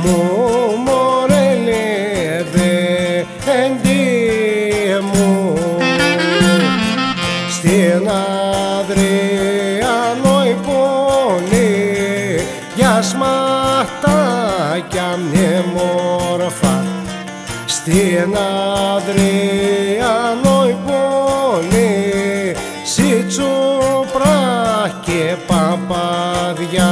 μου μωρελεύε εντύ μου στην Αδριανό η πόλη για σμαχτάκια μνημόρφα στην Αδριανό η πόλη Σιτσουπρά και Παπαδιά.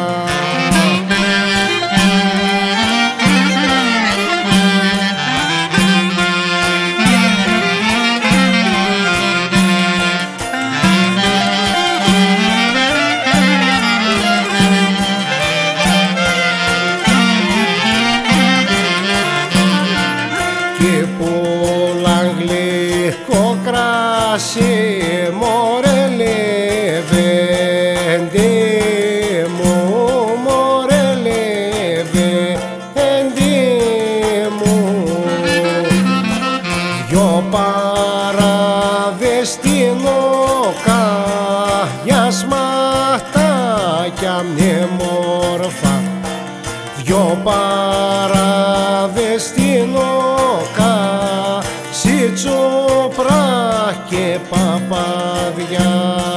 Και πουλάν γλυκό κράσι μωρελεύε εντύ μου μωρελεύε εντύ μου δυο παραδεστινόκα για σμαχτάκια μνημόρφα δυο παραδεστινόκα Σιτσουπρά και Παπαδιά.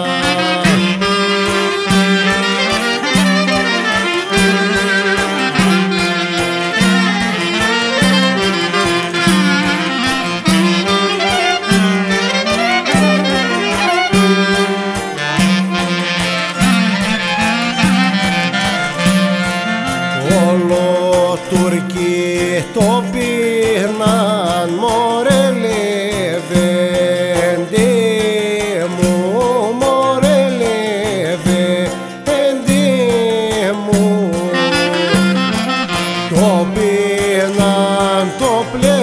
Όλο Τουρκοί το πήρναν μωρελεύε εντύ μου μωρελεύε εντύ μου το πήρναν το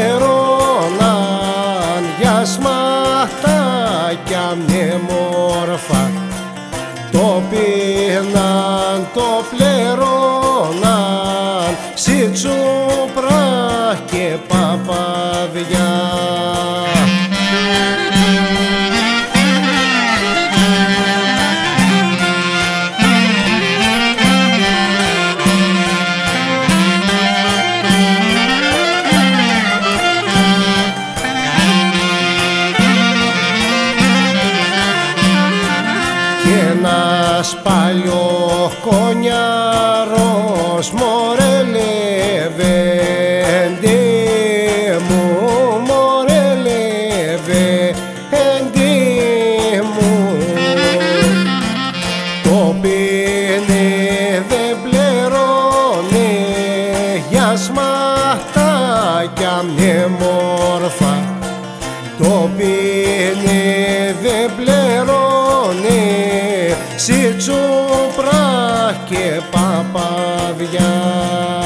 πληρώναν για σμαχτάκια μνημόρφα το πήρναν το πληρώναν Σιτσουπρά και Παπαδιά. Και ένας παλιοκονιάρος μωρελεύε εντύ μου μωρελεύε εντύ μου το πίνει δεν πληρώνει για σμαχτάκια μνημόρφα το πίνει δεν πληρώνει Σιτσουπρά και Παπαδιά.